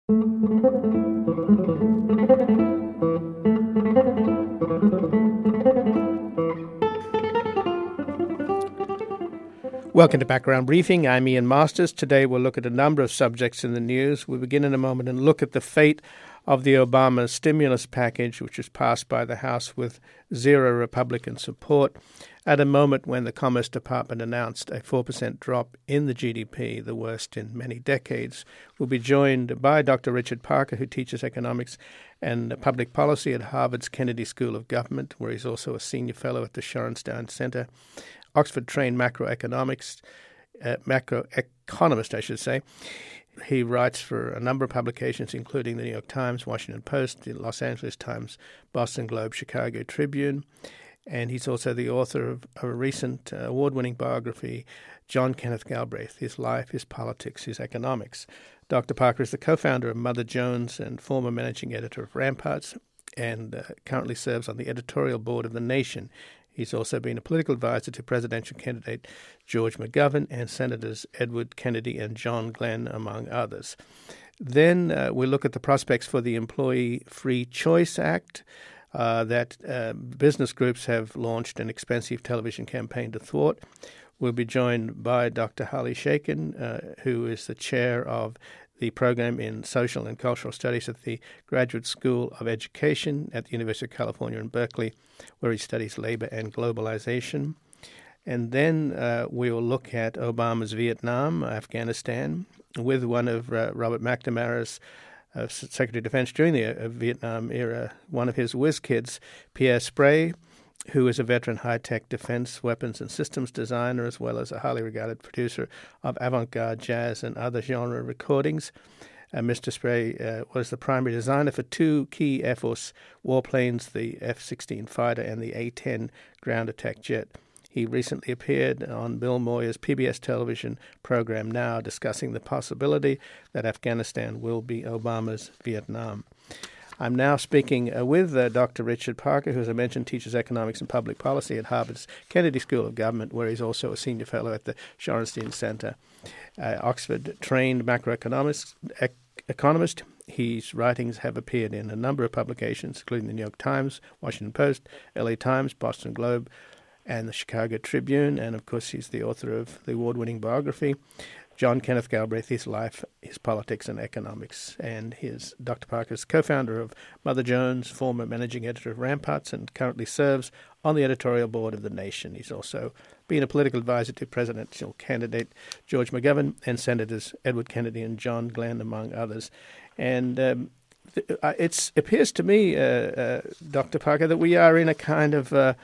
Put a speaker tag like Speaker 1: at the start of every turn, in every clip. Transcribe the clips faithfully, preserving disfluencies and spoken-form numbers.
Speaker 1: Welcome to Background Briefing. I'm Ian Masters. Today we'll look at a number of subjects in the news. We'll begin in a moment and look at the fate of the Obama stimulus package, which was passed by the House with zero Republican support at a moment when the Commerce Department announced a four percent drop in the G D P, the worst in many decades. We'll be joined by Doctor Richard Parker, who teaches economics and public policy at Harvard's Kennedy School of Government, where he's also a senior fellow at the Shorenstein Center. Oxford-trained macroeconomics, uh, macroeconomist, I should say. He writes for a number of publications, including the New York Times, Washington Post, the Los Angeles Times, Boston Globe, Chicago Tribune. And he's also the author of a recent uh, award-winning biography, John Kenneth Galbraith, His Life, His Politics, His Economics. Doctor Parker is the co-founder of Mother Jones and former managing editor of Ramparts, and uh, currently serves on the editorial board of The Nation. He's also been a political advisor to presidential candidate George McGovern and Senators Edward Kennedy and John Glenn, among others. Then uh, we look at the prospects for the Employee Free Choice Act uh, that uh, business groups have launched an expensive television campaign to thwart. We'll be joined by Doctor Holly Shakin, uh, who is the chair of the program in Social and Cultural Studies at the Graduate School of Education at the University of California in Berkeley, where he studies labor and globalization. And then uh, we will look at Obama's Vietnam, Afghanistan, with one of uh, Robert McNamara's uh, Secretary of Defense during the uh, Vietnam era, one of his whiz kids, Pierre Sprey, who is a veteran high-tech defense, weapons, and systems designer, as well as a highly regarded producer of avant-garde jazz and other genre recordings. Uh, Mister Sprey uh, was the primary designer for two key Air Force warplanes, the F sixteen fighter and the A ten ground attack jet. He recently appeared on Bill Moyer's P B S television program Now, discussing the possibility that Afghanistan will be Obama's Vietnam. I'm now speaking uh, with uh, Doctor Richard Parker, who, as I mentioned, teaches economics and public policy at Harvard's Kennedy School of Government, where he's also a senior fellow at the Shorenstein Center. Uh, Oxford-trained macroeconomist. Ec- economist. His writings have appeared in a number of publications, including the New York Times, Washington Post, L A Times, Boston Globe, and the Chicago Tribune. And, of course, he's the author of the award-winning biography, John Kenneth Galbraith, His Life, His Politics and Economics. And his Doctor Parker is co-founder of Mother Jones, former managing editor of Ramparts, and currently serves on the editorial board of The Nation. He's also been a political advisor to presidential candidate George McGovern and Senators Edward Kennedy and John Glenn, among others. And um, th- it appears to me, uh, uh, Doctor Parker, that we are in a kind of uh,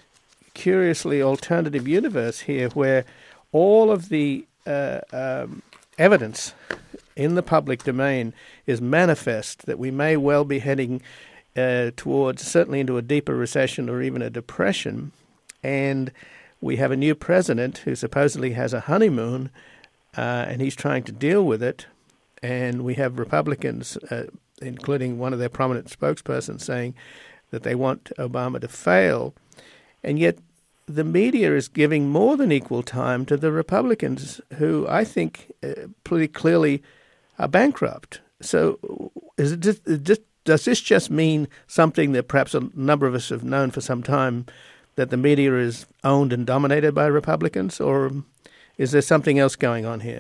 Speaker 1: curiously alternative universe here where all of the Uh, um, evidence in the public domain is manifest that we may well be heading uh, towards, certainly into a deeper recession or even a depression. And we have a new president who supposedly has a honeymoon, uh, and he's trying to deal with it. And we have Republicans, uh, including one of their prominent spokespersons, saying that they want Obama to fail. And yet the media is giving more than equal time to the Republicans, who I think uh, pretty clearly are bankrupt. So is it just, it just, does this just mean something that perhaps a number of us have known for some time, that the media is owned and dominated by Republicans, or is there something else going on here?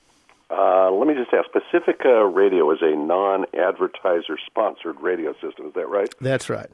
Speaker 2: Uh, let me just ask, Pacifica Radio is a non-advertiser-sponsored radio system, is that right?
Speaker 1: That's right.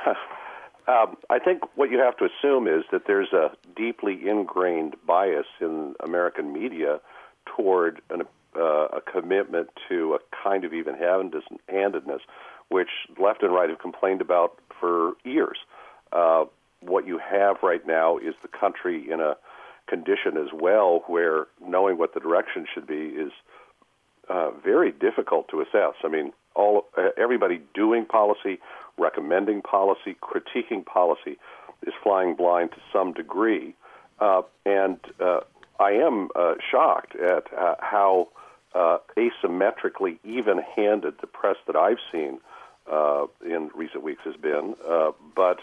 Speaker 2: Um, I think what you have to assume is that there's a deeply ingrained bias in American media toward an, uh, a commitment to a kind of even-handedness, which left and right have complained about for years. Uh, what you have right now is the country in a condition as well where knowing what the direction should be is uh, very difficult to assess. I mean, all uh, everybody doing policy, recommending policy, critiquing policy is flying blind to some degree. Uh, and uh, I am uh, shocked at uh, how uh, asymmetrically even-handed the press that I've seen uh, in recent weeks has been. Uh, but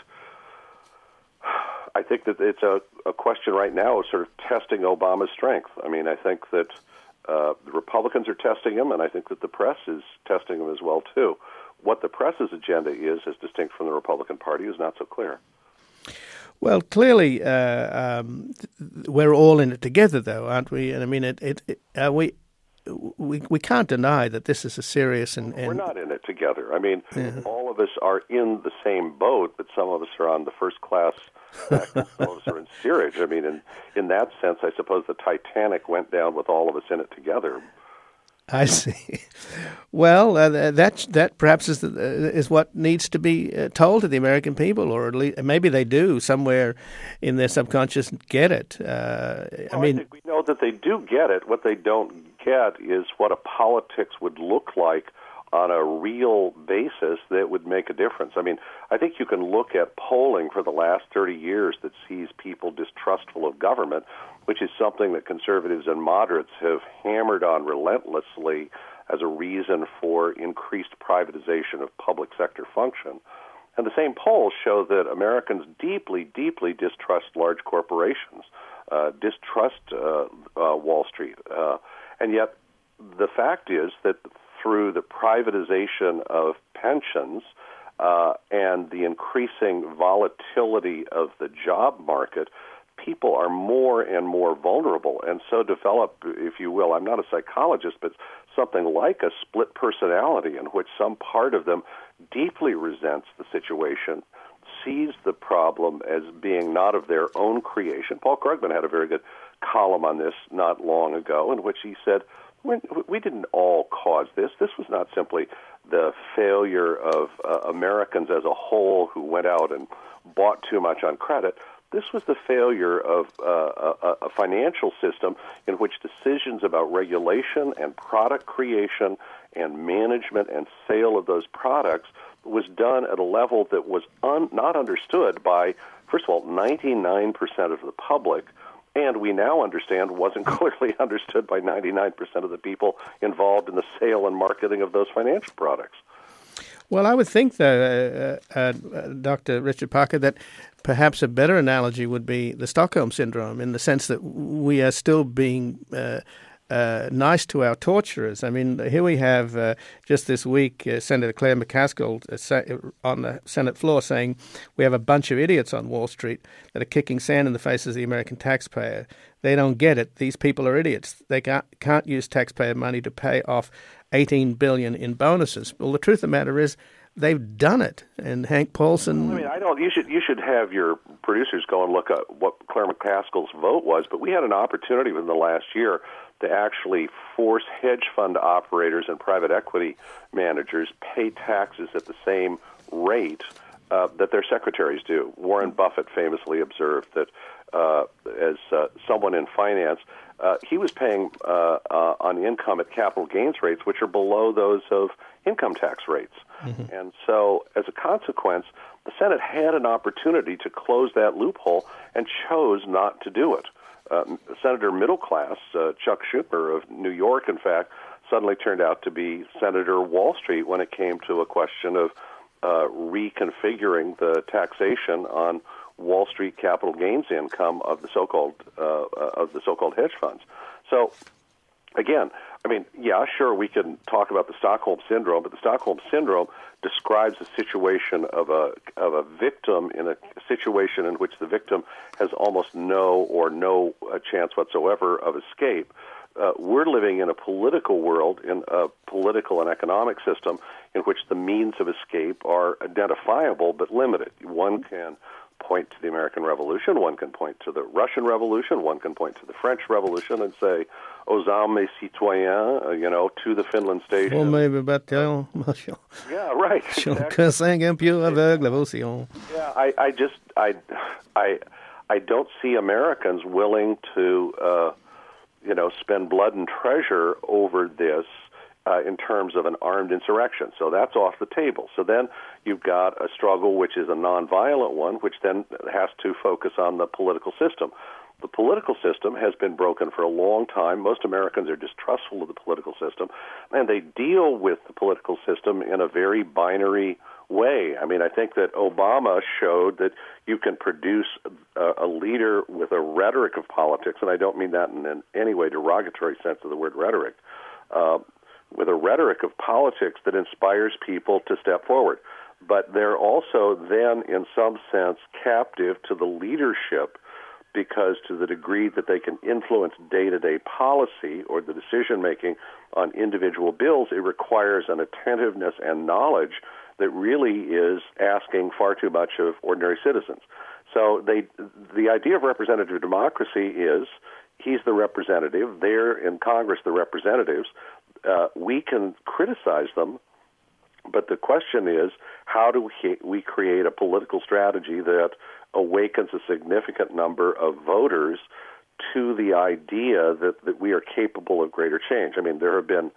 Speaker 2: I think that it's a, a question right now of sort of testing Obama's strength. I mean, I think that Uh, the Republicans are testing him, and I think that the press is testing him as well, too. What the press's agenda is, as distinct from the Republican Party, is not so clear.
Speaker 1: Well, clearly, uh, um, we're all in it together, though, aren't we? And I mean, it, it, it uh, we, we we can't deny that this is a serious and, and
Speaker 2: we're not in it together. I mean,
Speaker 1: yeah.
Speaker 2: all of us are in the same boat, but some of us are on the first class deck, and some of us are in steerage. I mean, in in that sense, I suppose the Titanic went down with all of us in it together.
Speaker 1: I see. Well, uh, that that perhaps is the, uh, is what needs to be uh, told to the American people, or at least maybe they do somewhere in their subconscious get it. Uh,
Speaker 2: well,
Speaker 1: I mean,
Speaker 2: I think we know that they do get it. What they don't get is what a politics would look like on a real basis that would make a difference. I mean, I think you can look at polling for the last thirty years that sees people distrustful of government, which is something that conservatives and moderates have hammered on relentlessly as a reason for increased privatization of public sector function. And the same polls show that Americans deeply, deeply distrust large corporations, uh, distrust uh, uh, Wall Street. Uh, and yet the fact is that through the privatization of pensions uh, and the increasing volatility of the job market, people are more and more vulnerable, and so develop, if you will, I'm not a psychologist, but something like a split personality in which some part of them deeply resents the situation, sees the problem as being not of their own creation. Paul Krugman had a very good column on this not long ago in which he said, we didn't all cause this. This was not simply the failure of uh, Americans as a whole who went out and bought too much on credit. This was the failure of uh, a, a financial system in which decisions about regulation and product creation and management and sale of those products was done at a level that was un- not understood by, first of all, ninety-nine percent of the public, and we now understand wasn't clearly understood by ninety-nine percent of the people involved in the sale and marketing of those financial products.
Speaker 1: Well, I would think, though, uh, uh, Doctor Richard Parker, that perhaps a better analogy would be the Stockholm Syndrome, in the sense that we are still being uh, uh, nice to our torturers. I mean, here we have, uh, just this week, uh, Senator Claire McCaskill uh, sa- on the Senate floor saying we have a bunch of idiots on Wall Street that are kicking sand in the faces of the American taxpayer. They don't get it. These people are idiots. They can't, can't use taxpayer money to pay off eighteen billion dollars in bonuses. Well, the truth of the matter is they've done it. And Hank Paulson...
Speaker 2: I mean, I don't. You should you should have your producers go and look at what Claire McCaskill's vote was, but we had an opportunity within the last year to actually force hedge fund operators and private equity managers pay taxes at the same rate uh, that their secretaries do. Warren Buffett famously observed that uh, as uh, someone in finance, uh, he was paying uh, uh, on income at capital gains rates, which are below those of income tax rates. Mm-hmm. And so, as a consequence, the Senate had an opportunity to close that loophole and chose not to do it. Uh, Senator Middle Class, uh, Chuck Schumer of New York, in fact, suddenly turned out to be Senator Wall Street when it came to a question of uh, reconfiguring the taxation on Wall Street capital gains income of the so-called uh, of the so-called hedge funds. So, again, I mean, yeah, sure, we can talk about the Stockholm Syndrome, but the Stockholm Syndrome describes the situation of a of a victim in a situation in which the victim has almost no or no uh, chance whatsoever of escape. Uh, we're living in a political world, in a political and economic system in which the means of escape are identifiable but limited. One can point to the American Revolution, one can point to the Russian Revolution, one can point to the French Revolution and say, aux armes citoyens, uh, you know, to the Finland station.
Speaker 1: Or maybe bataillon.
Speaker 2: Yeah, right.
Speaker 1: Exactly.
Speaker 2: Yeah, I, I just, I, I, I don't see Americans willing to, uh, you know, spend blood and treasure over this uh, in terms of an armed insurrection. So that's off the table. So then you've got a struggle which is a nonviolent one, which then has to focus on the political system. The political system has been broken for a long time. Most Americans are distrustful of the political system, and they deal with the political system in a very binary way. I mean, I think that Obama showed that you can produce a, a leader with a rhetoric of politics, and I don't mean that in, in any way derogatory sense of the word rhetoric, uh, with a rhetoric of politics that inspires people to step forward. But they're also then, in some sense, captive to the leadership, because to the degree that they can influence day-to-day policy or the decision-making on individual bills, it requires an attentiveness and knowledge that really is asking far too much of ordinary citizens. So they, the idea of representative democracy is he's the representative, they're in Congress the representatives. Uh, we can criticize them, but the question is, how do we, we create a political strategy that awakens a significant number of voters to the idea that, that we are capable of greater change? I mean, there have been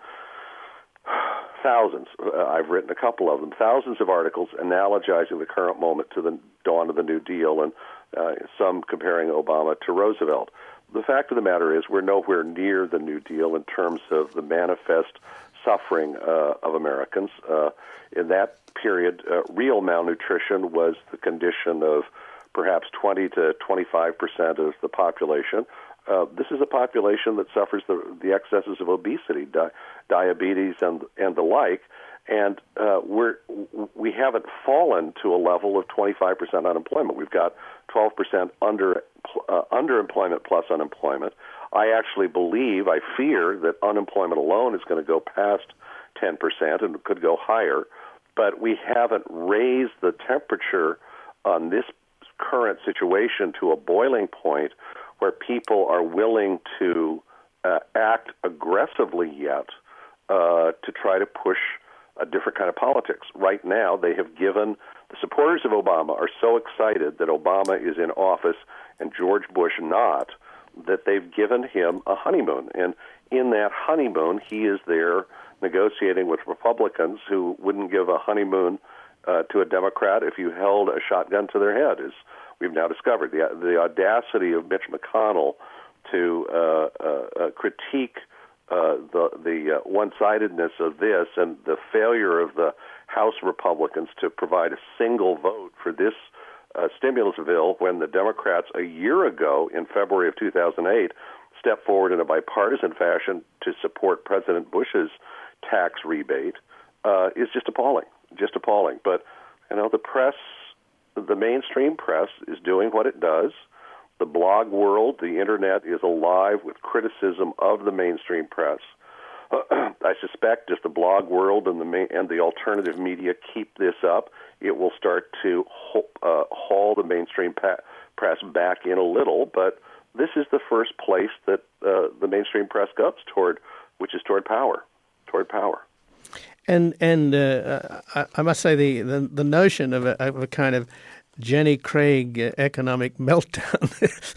Speaker 2: thousands, uh, I've written a couple of them, thousands of articles analogizing the current moment to the dawn of the New Deal, and uh, some comparing Obama to Roosevelt. The fact of the matter is we're nowhere near the New Deal in terms of the manifest suffering uh, of Americans. Uh, in that period, uh, real malnutrition was the condition of perhaps twenty to twenty-five percent of the population. Uh, this is a population that suffers the, the excesses of obesity, di- diabetes, and and the like. And uh, we're we haven't fallen to a level of twenty-five percent unemployment. We've got twelve percent under uh, underemployment plus unemployment. I actually believe, I fear that unemployment alone is going to go past ten percent and could go higher. But we haven't raised the temperature on this current situation to a boiling point where people are willing to uh, act aggressively yet uh, to try to push a different kind of politics. Right now, they have given, the supporters of Obama are so excited that Obama is in office and George Bush not, that they've given him a honeymoon. And in that honeymoon, he is there negotiating with Republicans who wouldn't give a honeymoon uh, to a Democrat if you held a shotgun to their head, as we've now discovered. The, the audacity of Mitch McConnell to uh, uh, uh, critique uh, the, the uh, one-sidedness of this and the failure of the House Republicans to provide a single vote for this uh, stimulus bill when the Democrats a year ago, in February of two thousand eight, stepped forward in a bipartisan fashion to support President Bush's tax rebate, uh, is just appalling, just appalling. But, you know, the press, the mainstream press is doing what it does. The blog world, the Internet, is alive with criticism of the mainstream press. Uh, I suspect if the blog world and the main, and the alternative media keep this up, it will start to uh, haul the mainstream pa- press back in a little. But this is the first place that uh, the mainstream press goes toward, which is toward power, toward power.
Speaker 1: And and uh, I, I must say the, the, the notion of a, of a kind of Jenny Craig economic meltdown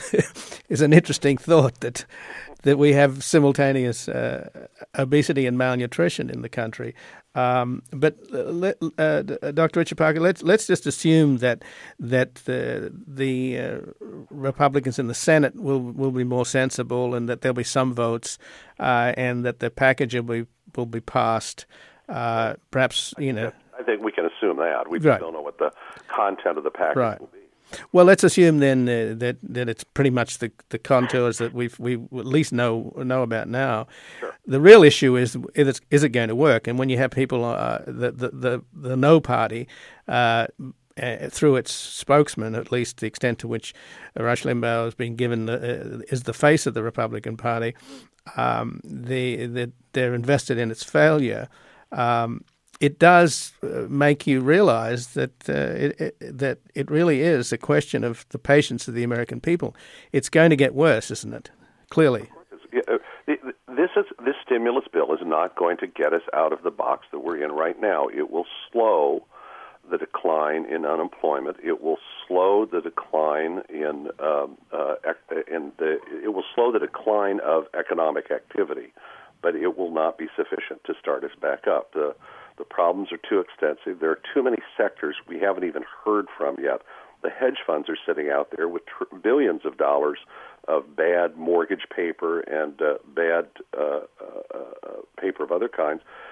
Speaker 1: is an interesting thought, that that we have simultaneous uh, obesity and malnutrition in the country. Um, but uh, uh, Doctor Richard Parker, let's let's just assume that that the the uh, Republicans in the Senate will will be more sensible, and that there'll be some votes, uh, and that the package will be will be passed. Uh, perhaps you know.
Speaker 2: I think we can assume that. We just
Speaker 1: right.
Speaker 2: don't know what the content of the package
Speaker 1: right.
Speaker 2: will be.
Speaker 1: Well, let's assume then uh, that that it's pretty much the, the contours that we we at least know know about now.
Speaker 2: Sure.
Speaker 1: The real issue is is, is it going to work? And when you have people, uh, the, the the the No Party, uh, uh, through its spokesman, at least the extent to which Rush Limbaugh has been given the, uh, is the face of the Republican Party, um, the, the they're invested in its failure. Um, It does make you realize that uh, it, it, that it really is a question of the patience of the American people. It's going to get worse, isn't it? Clearly.
Speaker 2: This is this stimulus bill is not going to get us out of the box that we're in right now. It will slow the decline in unemployment. It will slow the decline in um, uh, in the it will slow the decline of economic activity, but it will not be sufficient to start us back up. The The problems are too extensive. There are too many sectors we haven't even heard from yet. The hedge funds are sitting out there with tr- billions of dollars of bad mortgage paper and uh, bad uh, uh, uh, paper of other kinds,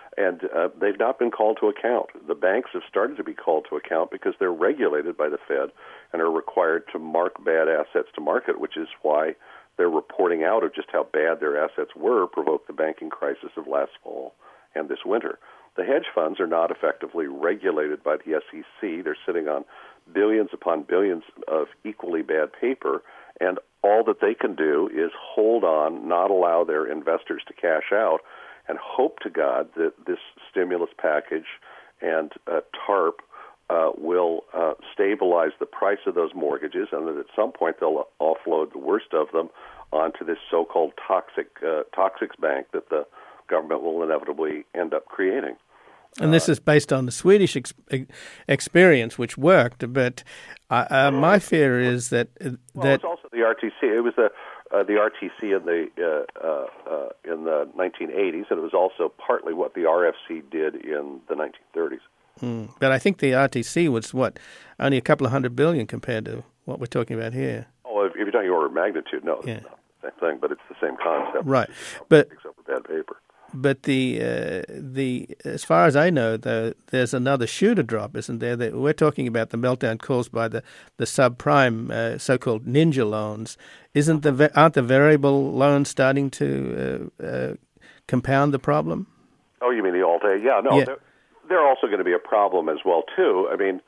Speaker 2: And uh, they've not been called to account. The banks have started to be called to account because they're regulated by the Fed and are required to mark bad assets to market, which is why their reporting out of just how bad their assets were provoked the banking crisis of last fall and this winter. The hedge funds are not effectively regulated by the S E C. They're sitting on billions upon billions of equally bad paper, and all that they can do is hold on, not allow their investors to cash out, and hope to God that this stimulus package and uh, TARP uh, will uh, stabilize the price of those mortgages, and that at some point they'll offload the worst of them onto this so-called toxic uh, toxics bank that the government will inevitably end up creating.
Speaker 1: And this is based on the Swedish ex- experience, which worked. But uh, uh, my fear is that uh,
Speaker 2: well,
Speaker 1: that
Speaker 2: it's also the R T C. It was the uh, the R T C in the uh, uh, uh, in the nineteen eighties, and it was also partly what the R F C did in the nineteen thirties.
Speaker 1: Mm. But I think the R T C was what only a couple of hundred billion compared to what we're talking about here.
Speaker 2: Oh, if you're talking order of magnitude, no,
Speaker 1: yeah.
Speaker 2: It's not the same thing, but it's the same concept.
Speaker 1: Right, but
Speaker 2: except for bad paper.
Speaker 1: But the uh, the as far as I know, though, there's another shoe to drop, isn't there? That we're talking about the meltdown caused by the the subprime, uh, so-called ninja loans. Isn't the aren't the variable loans starting to uh, uh, compound the problem?
Speaker 2: Oh, you mean the Alt-A? Yeah, no,
Speaker 1: yeah.
Speaker 2: They're, they're also going to be a problem as well too. I mean,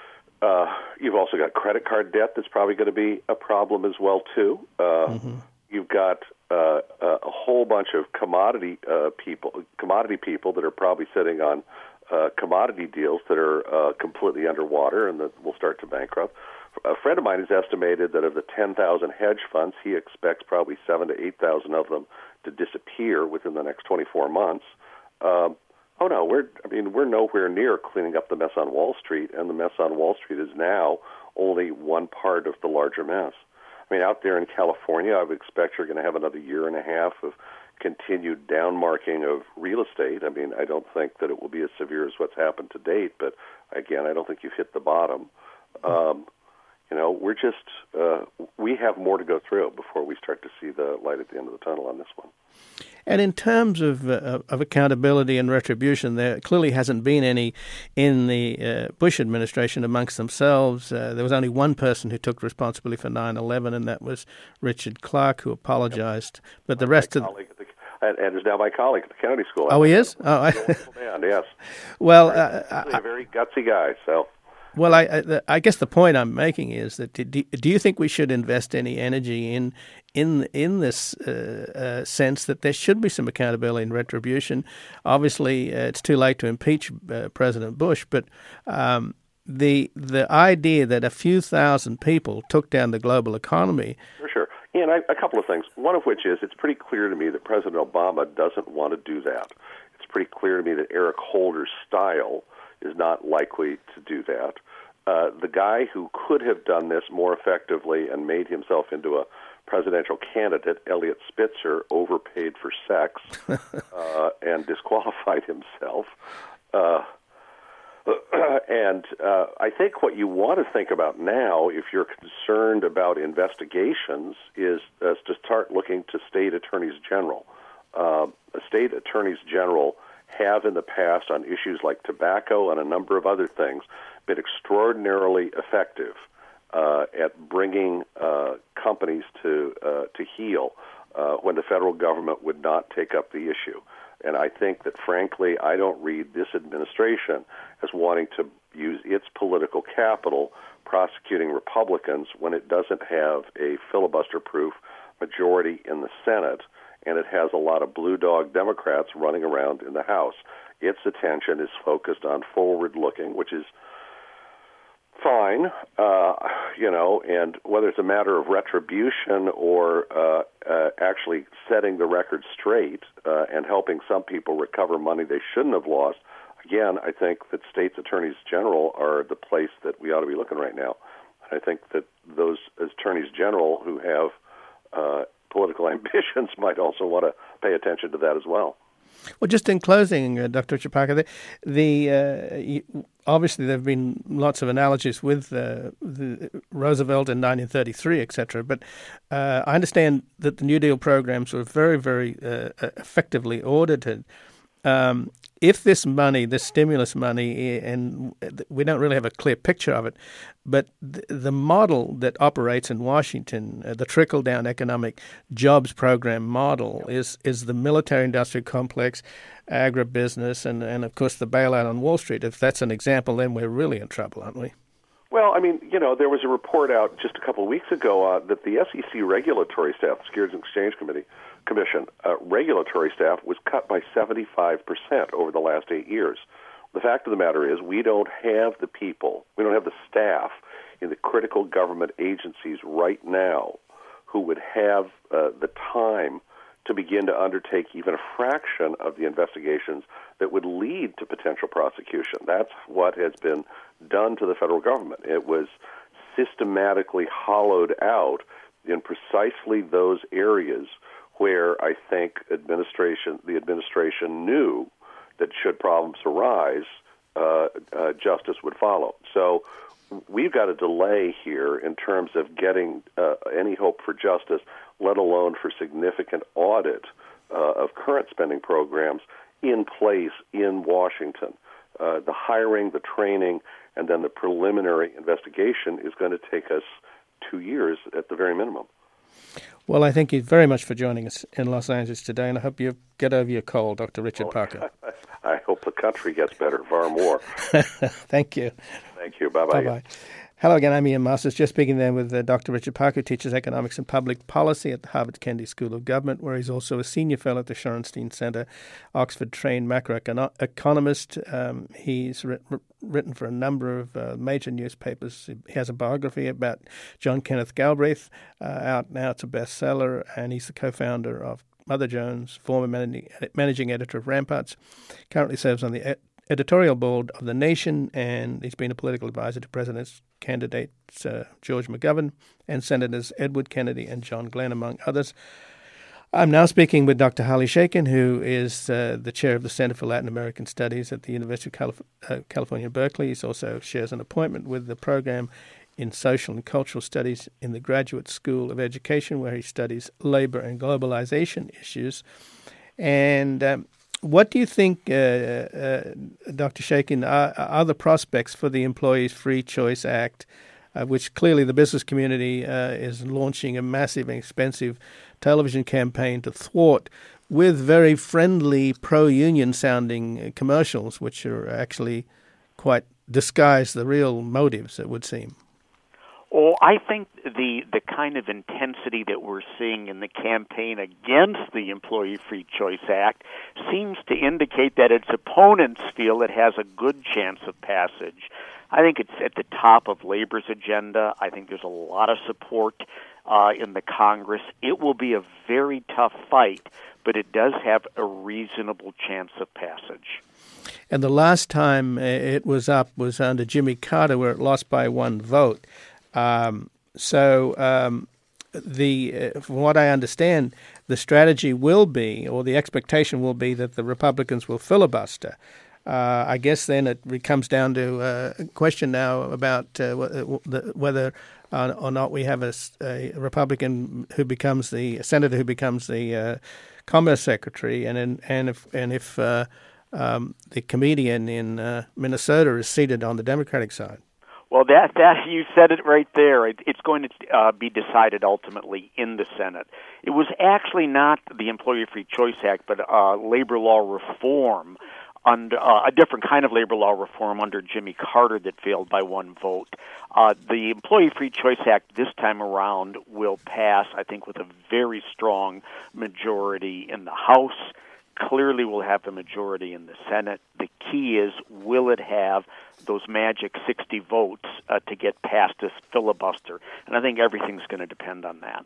Speaker 2: uh, you've also got credit card debt that's probably going to be a problem as well too. Uh, mm-hmm. You've got Uh, uh, a whole bunch of commodity uh, people, commodity people that are probably sitting on uh, commodity deals that are uh, completely underwater and that will start to bankrupt. A friend of mine has estimated that of the ten thousand hedge funds, he expects probably seven to eight thousand of them to disappear within the next twenty-four months. Um, oh no, we're I mean we're nowhere near cleaning up the mess on Wall Street, and the mess on Wall Street is now only one part of the larger mess. I mean, out there in California, I would expect you're going to have another year and a half of continued downmarking of real estate. I mean, I don't think that it will be as severe as what's happened to date, but again, I don't think you've hit the bottom. Um, you know, we're just, uh, we have more to go through before we start to see the light at the end of the tunnel on this one.
Speaker 1: And in terms of uh, of accountability and retribution, there clearly hasn't been any in the uh, Bush administration amongst themselves. Uh, there was only one person who took responsibility for nine eleven, and that was Richard Clarke, who apologized. Yep. But the
Speaker 2: my
Speaker 1: rest of
Speaker 2: the, and, and is now my colleague at the Kennedy School.
Speaker 1: Oh, he is? Oh, I...
Speaker 2: man, yes.
Speaker 1: Well,
Speaker 2: very,
Speaker 1: uh,
Speaker 2: a very gutsy guy. So.
Speaker 1: Well, I, I, I guess the point I'm making is that do, do you think we should invest any energy in in in this uh, uh, sense that there should be some accountability and retribution? Obviously, uh, it's too late to impeach uh, President Bush, but um, the the idea that a few thousand people took down the global economy.
Speaker 2: For sure. And I, a couple of things, one of which is it's pretty clear to me that President Obama doesn't want to do that. It's pretty clear to me that Eric Holder's style is not likely to do that. Uh, the guy who could have done this more effectively and made himself into a presidential candidate, Eliot Spitzer, overpaid for sex uh, and disqualified himself. Uh, and uh, I think what you want to think about now, if you're concerned about investigations, is uh, to start looking to state attorneys general. Uh, state attorneys general have in the past on issues like tobacco and a number of other things been extraordinarily effective uh, at bringing uh, companies to uh, to heel uh, when the federal government would not take up the issue. And I think that, frankly, I don't read this administration as wanting to use its political capital prosecuting Republicans when it doesn't have a filibuster-proof majority in the Senate, and it has a lot of blue dog Democrats running around in the House. Its attention is focused on forward-looking, which is fine, uh, you know, and whether it's a matter of retribution or uh, uh, actually setting the record straight uh, and helping some people recover money they shouldn't have lost, again, I think that states' attorneys general are the place that we ought to be looking right now. I think that those attorneys general who have uh, political ambitions might also want to pay attention to that as well.
Speaker 1: Well, just in closing, uh, Doctor Chapaka, the, the uh, you, obviously there have been lots of analogies with uh, the Roosevelt in nineteen thirty-three, et cetera. But uh, I understand that the New Deal programs were very, very uh, effectively audited. um, if this money, this stimulus money, and we don't really have a clear picture of it, but the, the model that operates in Washington, uh, the trickle-down economic jobs program model, is is the military-industrial complex, agribusiness, and, and, of course, the bailout on Wall Street. If that's an example, then we're really in trouble, aren't we?
Speaker 2: Well, I mean, you know, there was a report out just a couple of weeks ago uh, that the S E C regulatory staff, Securities and Exchange Committee, Commission, uh, regulatory staff was cut by seventy-five percent over the last eight years. The fact of the matter is we don't have the people, we don't have the staff in the critical government agencies right now who would have uh, the time to begin to undertake even a fraction of the investigations that would lead to potential prosecution. That's what has been done to the federal government. It was systematically hollowed out in precisely those areas where I think administration, the administration knew that should problems arise, uh, uh, justice would follow. So we've got a delay here in terms of getting uh, any hope for justice, let alone for significant audit uh, of current spending programs in place in Washington. Uh, the hiring, the training, and then the preliminary investigation is going to take us two years at the very minimum.
Speaker 1: Well, I thank you very much for joining us in Los Angeles today, and I hope you get over your cold, Doctor Richard
Speaker 2: well,
Speaker 1: Parker.
Speaker 2: I hope the country gets better far more.
Speaker 1: Thank you.
Speaker 2: Thank you. Bye-bye.
Speaker 1: Bye-bye. Hello again, I'm Ian Masters. Just speaking there with uh, Doctor Richard Parker, who teaches economics and public policy at the Harvard Kennedy School of Government, where he's also a senior fellow at the Shorenstein Center, Oxford-trained macroeconomist. Um, he's writ- written for a number of uh, major newspapers. He has a biography about John Kenneth Galbraith, uh, out now. It's a bestseller, and he's the co-founder of Mother Jones, former managing, managing editor of Ramparts, currently serves on the ed- editorial board of The Nation, and he's been a political advisor to president's candidates uh, George McGovern and Senators Edward Kennedy and John Glenn, among others. I'm now speaking with Doctor Harley Chaikin, who is uh, the chair of the Center for Latin American Studies at the University of Calif- uh, California, Berkeley. He also shares an appointment with the program in Social and Cultural Studies in the Graduate School of Education, where he studies labor and globalization issues. And um, what do you think, uh, uh, Doctor Chaikin, are, are the prospects for the Employees Free Choice Act, uh, which clearly the business community uh, is launching a massive and expensive television campaign to thwart, with very friendly pro-union sounding commercials, which are actually quite disguise the real motives, it would seem?
Speaker 3: Oh, I think the the kind of intensity that we're seeing in the campaign against the Employee Free Choice Act seems to indicate that its opponents feel it has a good chance of passage. I think it's at the top of labor's agenda. I think there's a lot of support uh, in the Congress. It will be a very tough fight, but it does have a reasonable chance of passage.
Speaker 1: And the last time it was up was under Jimmy Carter, where it lost by one vote. Um, so um, the uh, from what I understand, the strategy will be, or the expectation will be, that the Republicans will filibuster. Uh, I guess then it comes down to uh, a question now about uh, whether uh, or not we have a, a Republican who becomes the a senator who becomes the uh, Commerce Secretary, and in, and if and if uh, um, the comedian in uh, Minnesota is seated on the Democratic side.
Speaker 3: Well, that that you said it right there. It, it's going to uh, be decided ultimately in the Senate. It was actually not the Employee Free Choice Act, but uh, labor law reform, under uh, a different kind of labor law reform under Jimmy Carter that failed by one vote. Uh, the Employee Free Choice Act this time around will pass, I think, with a very strong majority in the House. Clearly will have a majority in the Senate. The key is, will it have those magic sixty votes uh, to get past this filibuster? And I think everything's going to depend on that.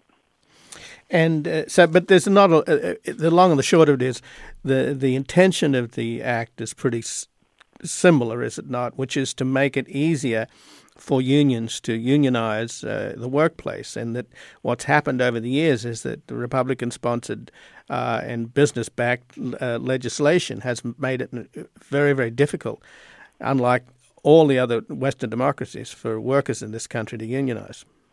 Speaker 1: And uh, so, but there's not a, uh, the long and the short of it is the the intention of the act is pretty s- similar, is it not? Which is to make it easier for unions to unionize uh, the workplace, and that what's happened over the years is that the Republican-sponsored uh, and business-backed uh, legislation has made it very, very difficult, unlike all the other Western democracies, for workers in this country to unionize.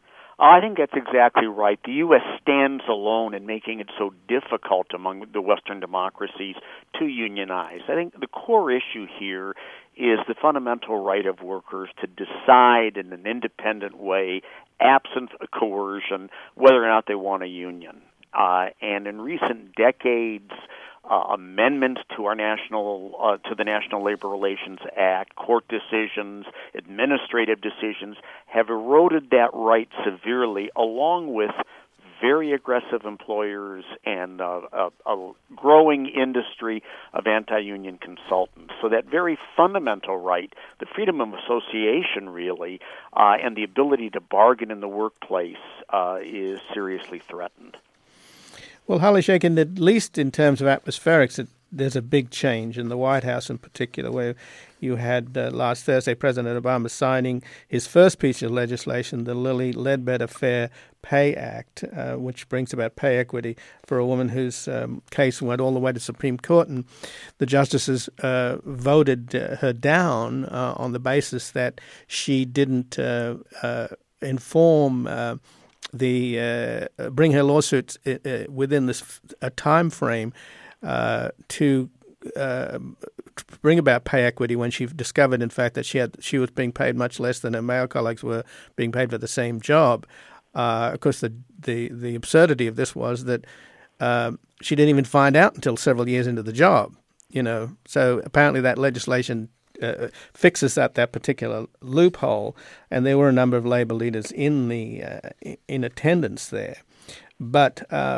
Speaker 3: I think that's exactly right. The U S stands alone in making it so difficult among the Western democracies to unionize. I think the core issue here is the fundamental right of workers to decide in an independent way, absent coercion, whether or not they want a union. Uh, and in recent decades, uh, amendments to our national, uh, to the National Labor Relations Act, court decisions, administrative decisions have eroded that right severely, along with very aggressive employers and uh, a, a growing industry of anti-union consultants. So that very fundamental right, the freedom of association really, uh, and the ability to bargain in the workplace uh, is seriously threatened.
Speaker 1: Well, Holly Chaikin, at least in terms of atmospherics, it, there's a big change in the White House in particular, where you had uh, last Thursday President Obama signing his first piece of legislation, the Lilly Ledbetter Fair Pay Act, uh, which brings about pay equity for a woman whose um, case went all the way to Supreme Court, and the justices uh, voted uh, her down uh, on the basis that she didn't uh, uh, inform uh, the uh, bring her lawsuits uh, within this a time frame uh, to uh, bring about pay equity when she discovered, in fact, that she had she was being paid much less than her male colleagues were being paid for the same job. Uh, of course, the, the the absurdity of this was that uh, she didn't even find out until several years into the job. You know, so apparently that legislation Uh, fixes up that particular loophole, and there were a number of labor leaders in the uh, in attendance there. But uh,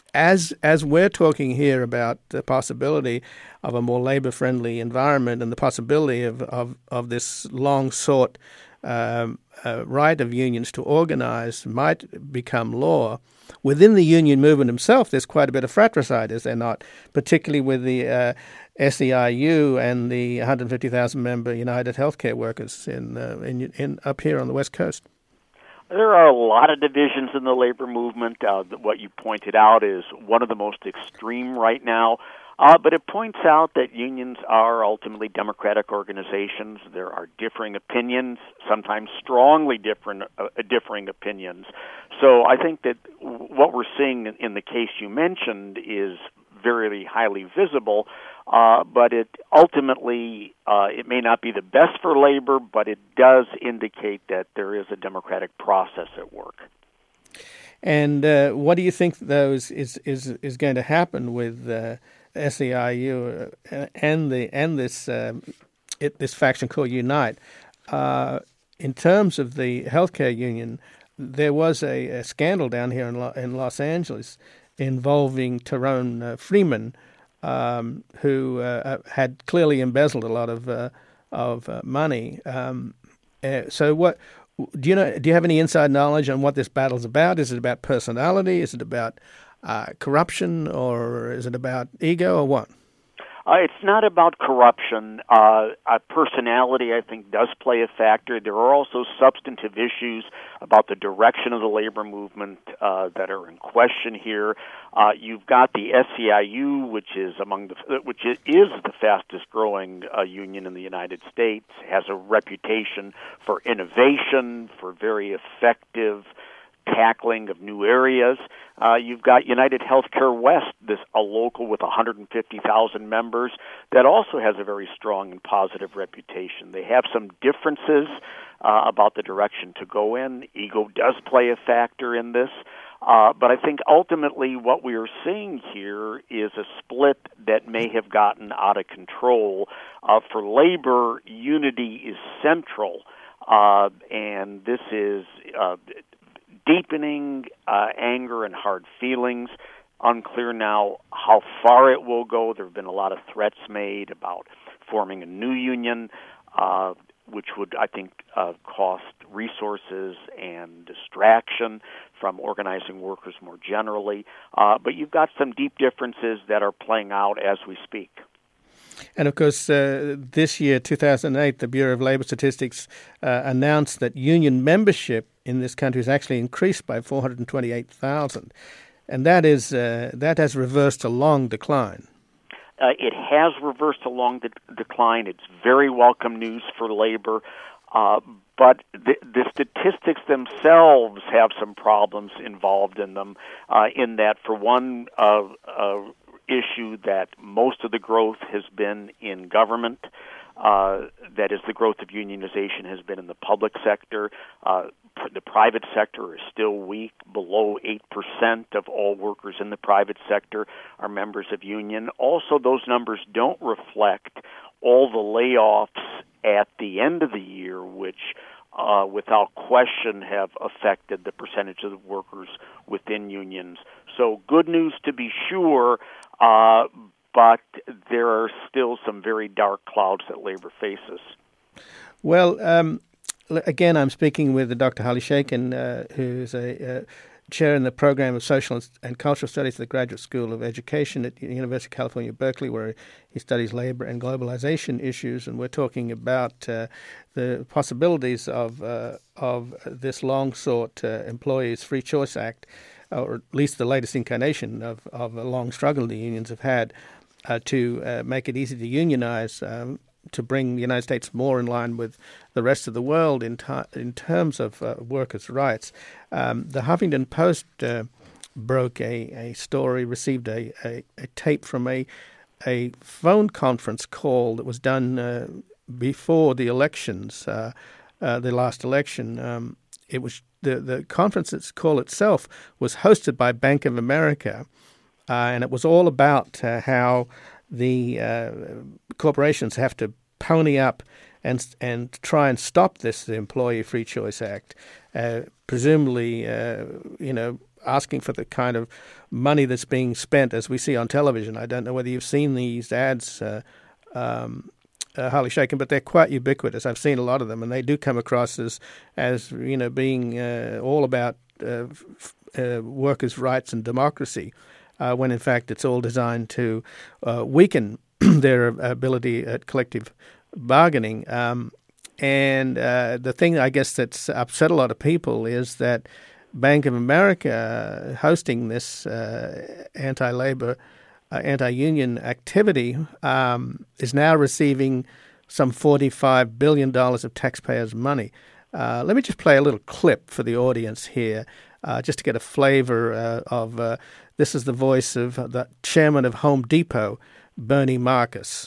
Speaker 1: as as we're talking here about the possibility of a more labor-friendly environment and the possibility of of, of this long-sought um, uh, right of unions to organize might become law, within the union movement itself, there's quite a bit of fratricide, is there not? Particularly with the uh, S E I U and the one hundred fifty thousand member United Healthcare Workers in, uh, in in up here on the West Coast.
Speaker 3: There are a lot of divisions in the labor movement. Uh, what you pointed out is one of the most extreme right now. Uh, but it points out that unions are ultimately democratic organizations. There are differing opinions, sometimes strongly different, uh, differing opinions. So I think that what we're seeing in, in the case you mentioned is very highly visible, uh, but it ultimately, uh, it may not be the best for labor, but it does indicate that there is a democratic process at work.
Speaker 1: And uh, what do you think, though, is, is, is, is going to happen with uh, S E I U and the and this um, it, this faction called Unite? Uh, in terms of the healthcare union, there was a, a scandal down here in, Lo- in Los Angeles involving Tyrone uh, Freeman, um, who uh, had clearly embezzled a lot of uh, of uh, money. Um, uh, so, what do you know? Do you have any inside knowledge on what this battle's about? Is it about personality? Is it about uh, corruption, or is it about ego, or what?
Speaker 3: Uh, it's not about corruption. Uh, uh, personality, I think, does play a factor. There are also substantive issues about the direction of the labor movement uh, that are in question here. Uh, you've got the S E I U, which is among the which is the fastest growing uh, union in the United States, has a reputation for innovation, for very effective tackling of new areas. Uh, you've got United Healthcare West, this a local with one hundred fifty thousand members that also has a very strong and positive reputation. They have some differences uh, about the direction to go in. Ego does play a factor in this. Uh, but I think ultimately what we are seeing here is a split that may have gotten out of control. Uh, for labor, unity is central, uh, and this is uh, deepening uh, anger and hard feelings. Unclear now how far it will go. There have been a lot of threats made about forming a new union, uh, which would, I think, uh, cost resources and distraction from organizing workers more generally. Uh, but you've got some deep differences that are playing out as we speak.
Speaker 1: And, of course, uh, this year, two thousand eight, the Bureau of Labor Statistics uh, announced that union membership in this country has actually increased by four hundred twenty-eight thousand. And that is uh, that has reversed a long decline.
Speaker 3: Uh, it has reversed a long de- decline. It's very welcome news for labor. Uh, but the, the statistics themselves have some problems involved in them, uh, in that, for one, uh, uh, issue that most of the growth has been in government. Uh, that is, the growth of unionization has been in the public sector. Uh, the private sector is still weak. Below eight percent of all workers in the private sector are members of union. Also, those numbers don't reflect all the layoffs at the end of the year, which uh, without question have affected the percentage of the workers within unions. So good news to be sure, uh, but there are still some very dark clouds that labor faces.
Speaker 1: Well, um, again, I'm speaking with Doctor Harley Shakin, uh, who's a uh, chair in the program of Social and Cultural Studies at the Graduate School of Education at the University of California, Berkeley, where he studies labor and globalization issues. And we're talking about uh, the possibilities of uh, of this long-sought uh, Employees' Free Choice Act, or at least the latest incarnation of, of a long struggle the unions have had uh, to uh, make it easy to unionize, um, to bring the United States more in line with the rest of the world in, ta- in terms of uh, workers' rights. Um, the Huffington Post uh, broke a, a story, received a, a, a tape from a, a phone conference call that was done uh, before the elections, uh, uh, the last election. Um, it was the, the conference call itself was hosted by Bank of America, uh, and it was all about uh, how the uh, corporations have to pony up and and try and stop this the Employee Free Choice Act, uh, presumably, uh, you know, asking for the kind of money that's being spent as we see on television. I don't know whether you've seen these ads, uh, um, uh, Harley Shakin, but they're quite ubiquitous. I've seen a lot of them, and they do come across as, as you know, being uh, all about uh, f- uh, workers' rights and democracy, uh, when in fact it's all designed to uh, weaken their ability at collective bargaining. Um, and uh, the thing, I guess, that's upset a lot of people is that Bank of America hosting this uh, anti-labor, uh, anti-union activity um, is now receiving some forty-five billion dollars of taxpayers' money. Uh, let me just play a little clip for the audience here, uh, just to get a flavor uh, of uh, this is the voice of the chairman of Home Depot, Bernie Marcus.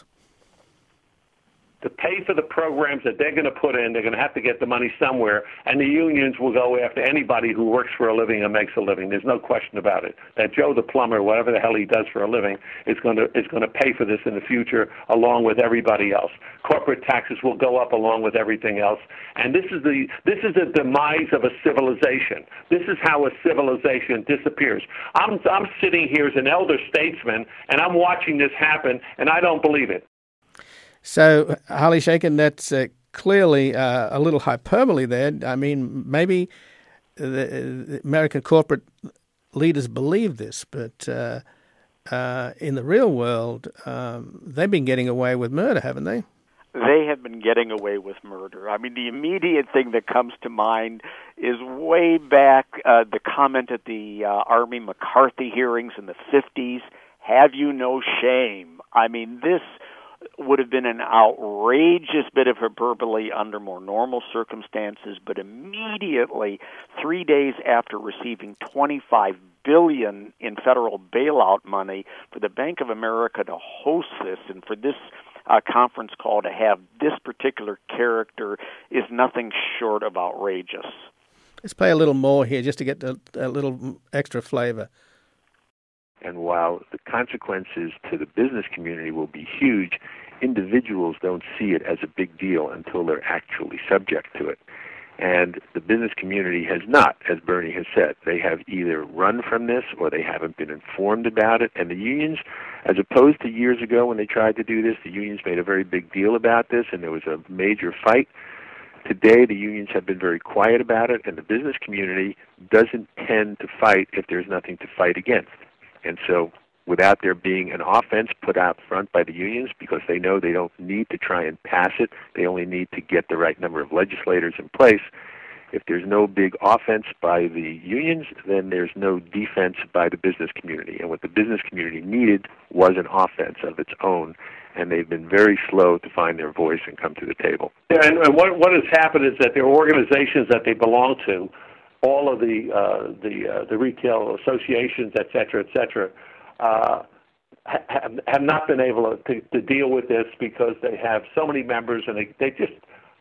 Speaker 4: To pay for the programs that they're going to put in, they're going to have to get the money somewhere, and the unions will go after anybody who works for a living and makes a living. There's no question about it. That Joe the plumber, whatever the hell he does for a living, is going to is going to pay for this in the future along with everybody else. Corporate taxes will go up along with everything else, and this is the this is the demise of a civilization. This is how a civilization disappears. I'm I'm sitting here as an elder statesman, and I'm watching this happen, and I don't believe it.
Speaker 1: So, Harley Shakin, that's uh, clearly uh, a little hyperbole there. I mean, maybe the, the American corporate leaders believe this, but uh, uh, in the real world, um, they've been getting away with murder, haven't they?
Speaker 3: They have been getting away with murder. I mean, the immediate thing that comes to mind is way back uh, the comment at the uh, Army McCarthy hearings in the fifties, "Have you no shame?" I mean, this would have been an outrageous bit of hyperbole under more normal circumstances, but immediately, three days after receiving twenty-five billion dollars in federal bailout money, for the Bank of America to host this and for this uh, conference call to have this particular character is nothing short of outrageous.
Speaker 1: Let's play a little more here just to get a, a little extra flavor.
Speaker 4: And while the consequences to the business community will be huge, individuals don't see it as a big deal until they're actually subject to it. And the business community has not, as Bernie has said. They have either run from this or they haven't been informed about it. And the unions, as opposed to years ago when they tried to do this, the unions made a very big deal about this and there was a major fight. Today, the unions have been very quiet about it, and the business community doesn't tend to fight if there's nothing to fight against. And so without there being an offense put out front by the unions, because they know they don't need to try and pass it, they only need to get the right number of legislators in place. If there's no big offense by the unions, then there's no defense by the business community. And what the business community needed was an offense of its own. and they've been very slow to find their voice and come to the table.
Speaker 5: Yeah, and, and what what has happened is that the organizations that they belong to, all of the uh, the uh, the retail associations, et cetera, et cetera, uh, have, have not been able to, to deal with this because they have so many members, and they, they just,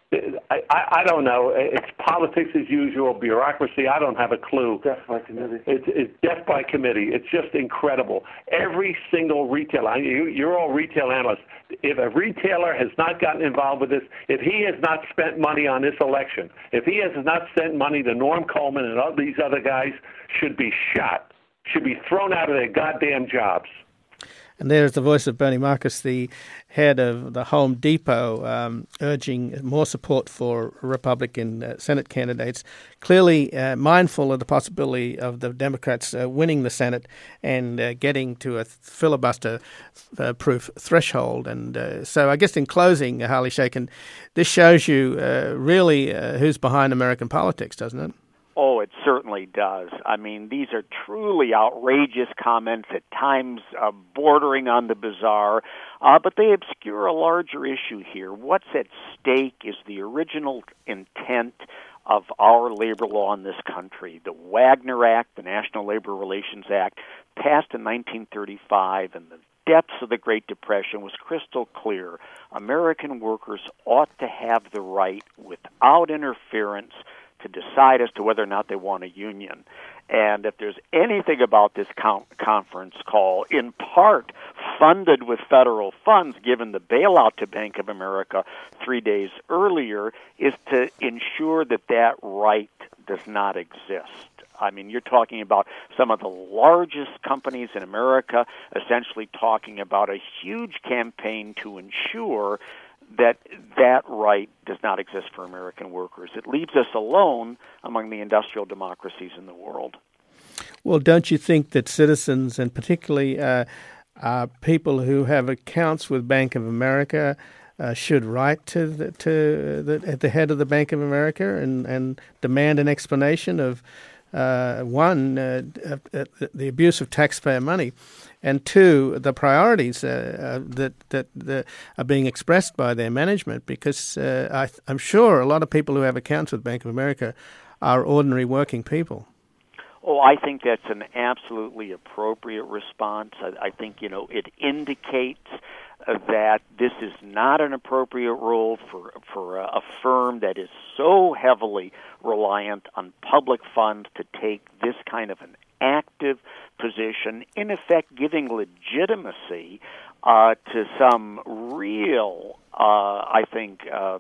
Speaker 5: I, I, I don't know, it's politics as usual, bureaucracy, I don't have a clue.
Speaker 6: Death by committee.
Speaker 5: It's, it's death by committee. It's just incredible. Every single retailer, you, you're all retail analysts, if a retailer has not gotten involved with this, if he has not spent money on this election, if he has not sent money to Norm Coleman and all these other guys, should be shot, should be thrown out of their goddamn jobs.
Speaker 1: And there's the voice of Bernie Marcus, the head of the Home Depot, um, urging more support for Republican uh, Senate candidates, clearly uh, mindful of the possibility of the Democrats uh, winning the Senate and uh, getting to a filibuster-proof threshold. And uh, so I guess in closing, uh, Harley Shaken, this shows you uh, really uh, who's behind American politics, doesn't it?
Speaker 3: Oh, it certainly does. I mean, these are truly outrageous comments, at times uh, bordering on the bizarre, uh, but they obscure a larger issue here. What's at stake is the original intent of our labor law in this country. The Wagner Act, the National Labor Relations Act, passed in nineteen thirty-five, and the depths of the Great Depression was crystal clear. American workers ought to have the right, without interference, to decide as to whether or not they want a union. And if there's anything about this con- conference call, in part funded with federal funds, given the bailout to Bank of America three days earlier, is to ensure that that right does not exist. I mean, you're talking about some of the largest companies in America essentially talking about a huge campaign to ensure that that right does not exist for American workers. It leaves us alone among the industrial democracies in the world.
Speaker 1: Well, don't you think that citizens, and particularly uh, uh, people who have accounts with Bank of America, uh, should write to the, to the, at the head of the Bank of America and, and demand an explanation of, uh, one, uh, uh, the abuse of taxpayer money, and two, the priorities uh, uh, that that that are being expressed by their management? Because uh, I, I'm sure a lot of people who have accounts with Bank of America are ordinary working people.
Speaker 3: Oh, I think that's an absolutely appropriate response. I, I think, you know, it indicates uh, that this is not an appropriate role for for a, a firm that is so heavily reliant on public funds to take this kind of an active position, in effect giving legitimacy uh, to some real, uh, I think, uh,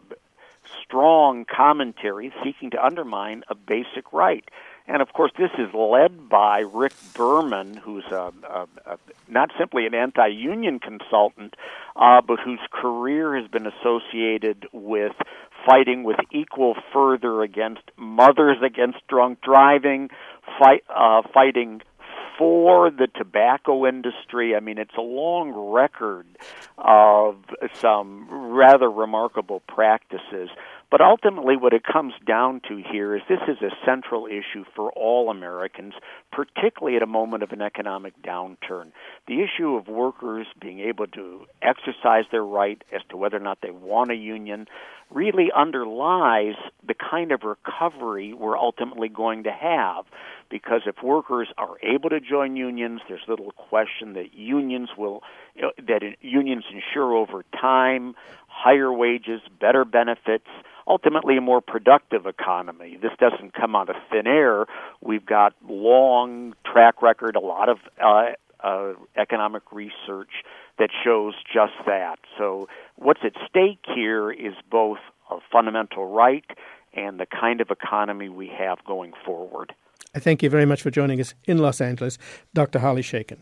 Speaker 3: strong commentary seeking to undermine a basic right. And, of course, this is led by Rick Berman, who's a, a, a, not simply an anti-union consultant, uh, but whose career has been associated with fighting with equal fervor against mothers against drunk driving, fight, uh, fighting for the tobacco industry. I mean, it's a long record of some rather remarkable practices. But ultimately, what it comes down to here is this is a central issue for all Americans, particularly at a moment of an economic downturn. The issue of workers being able to exercise their right as to whether or not they want a union really underlies the kind of recovery we're ultimately going to have. Because if workers are able to join unions, there's little question that unions will, you know, that unions ensure over time higher wages, better benefits, ultimately a more productive economy. This doesn't come out of thin air. We've got long track record, a lot of uh, uh, economic research that shows just that. So what's at stake here is both a fundamental right and the kind of economy we have going forward.
Speaker 1: I thank you very much for joining us in Los Angeles, Doctor Harley Shaken.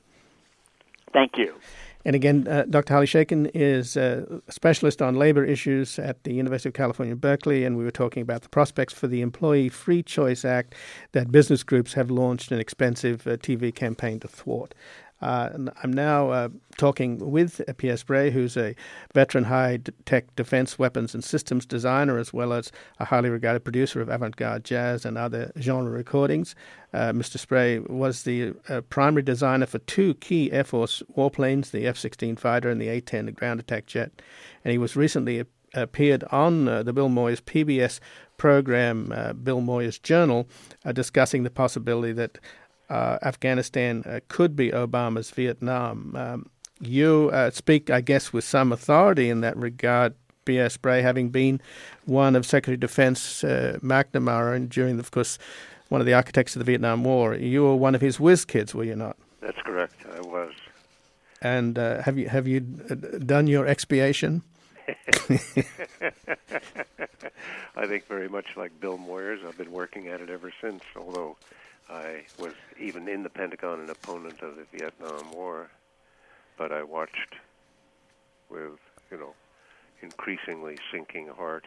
Speaker 3: Thank you.
Speaker 1: And again, uh, Doctor Harley Shaken is a specialist on labor issues at the University of California, Berkeley, and we were talking about the prospects for the Employee Free Choice Act that business groups have launched an expensive uh, T V campaign to thwart. Uh, and I'm now uh, talking with Pierre Sprey, who's a veteran high-tech defense weapons and systems designer, as well as a highly regarded producer of avant-garde jazz and other genre recordings. Uh, Mister Sprey was the uh, primary designer for two key Air Force warplanes, the F sixteen fighter and the A ten, the ground attack jet. And he was recently appeared on uh, the Bill Moyers P B S program, uh, Bill Moyers Journal, uh, discussing the possibility that Uh, Afghanistan uh, could be Obama's Vietnam. Um, you uh, speak, I guess, with some authority in that regard, Pierre Sprey, having been one of Secretary of Defense uh, McNamara, and during, of course, one of the architects of the Vietnam War. You were one of his whiz kids, were you not?
Speaker 6: That's correct. I was.
Speaker 1: And uh, have you have you done your expiation?
Speaker 6: I think very much like Bill Moyers, I've been working at it ever since, although I was even in the Pentagon an opponent of the Vietnam War, but I watched with, you know, increasingly sinking heart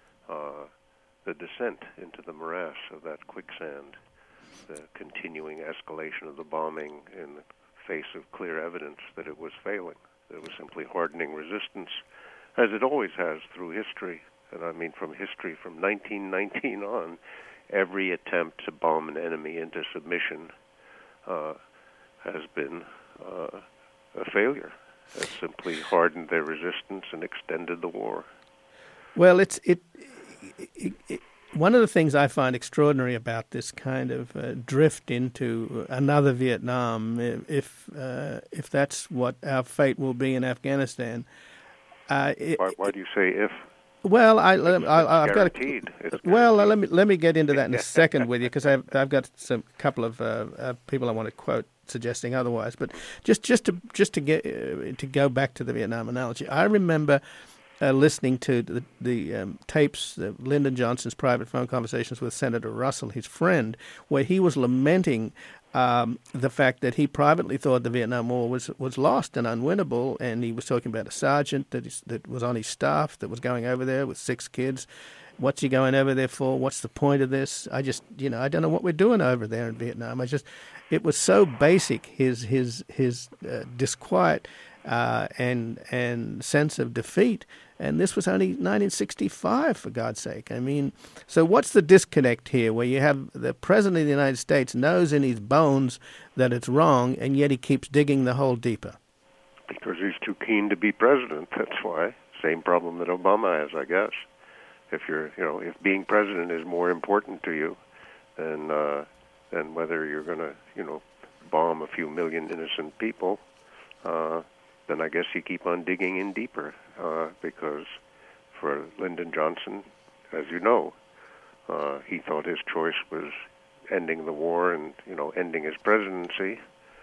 Speaker 6: uh, the descent into the morass of that quicksand, the continuing escalation of the bombing in the face of clear evidence that it was failing. It was simply hardening resistance, as it always has through history, and I mean from history from nineteen nineteen on. Every attempt to bomb an enemy into submission uh, has been uh, a failure. It simply hardened their resistance and extended the war.
Speaker 1: Well, it's it, it, it. One of the things I find extraordinary about this kind of uh, drift into another Vietnam, if uh, if that's what our fate will be in Afghanistan. Uh, it,
Speaker 6: why, why do you say if?
Speaker 1: Well, I, I, I, I've got
Speaker 6: a,
Speaker 1: well. Let me let me get into that in a second with you, because I've I've got some couple of uh, uh, people I want to quote suggesting otherwise. But just just to just to get uh, to go back to the Vietnam analogy, I remember uh, listening to the, the um, tapes, uh, Lyndon Johnson's private phone conversations with Senator Russell, his friend, where he was lamenting Um, the fact that he privately thought the Vietnam War was was lost and unwinnable, and he was talking about a sergeant that is, that was on his staff that was going over there with six kids. What's he going over there for? What's the point of this? I just, you know, I don't know what we're doing over there in Vietnam. I just, it was so basic, his his his uh, disquiet uh, and and sense of defeat. And this was only nineteen sixty-five, for God's sake. I mean, so what's the disconnect here, where you have the President of the United States knows in his bones that it's wrong, and yet he keeps digging the hole deeper?
Speaker 6: Because he's too keen to be president, that's why. Same problem that Obama has, I guess. If you're, you know, if being president is more important to you than, uh, than whether you're going to, you know, bomb a few million innocent people, uh, then I guess you keep on digging in deeper, uh, because for Lyndon Johnson, as you know, uh, he thought his choice was ending the war and, you know, ending his presidency,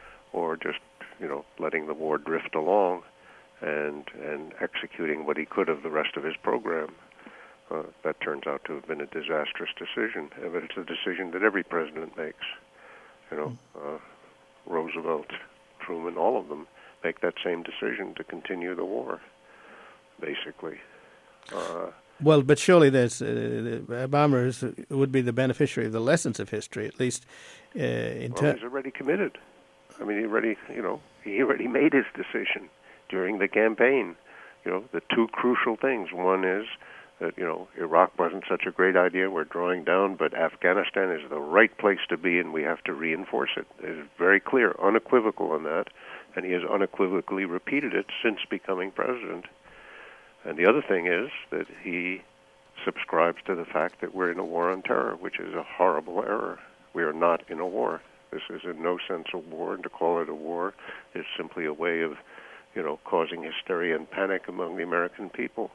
Speaker 6: or just, you know, letting the war drift along and and executing what he could of the rest of his program. Uh, that turns out to have been a disastrous decision, but it's a decision that every president makes. You know, uh, Roosevelt, Truman, all of them make that same decision to continue the war, basically. Uh,
Speaker 1: well, but surely there's uh, Obama is, would be the beneficiary of the lessons of history, at least uh, in
Speaker 6: well,
Speaker 1: terms.
Speaker 6: He's already committed. I mean, he already, you know, he already made his decision during the campaign. You know, the two crucial things. One is that, you know, Iraq wasn't such a great idea, we're drawing down, but Afghanistan is the right place to be, and we have to reinforce it. It's very clear, unequivocal on that, and he has unequivocally repeated it since becoming president. And the other thing is that he subscribes to the fact that we're in a war on terror, which is a horrible error. We are not in a war. This is in no sense a war, and to call it a war is simply a way of, you know, causing hysteria and panic among the American people.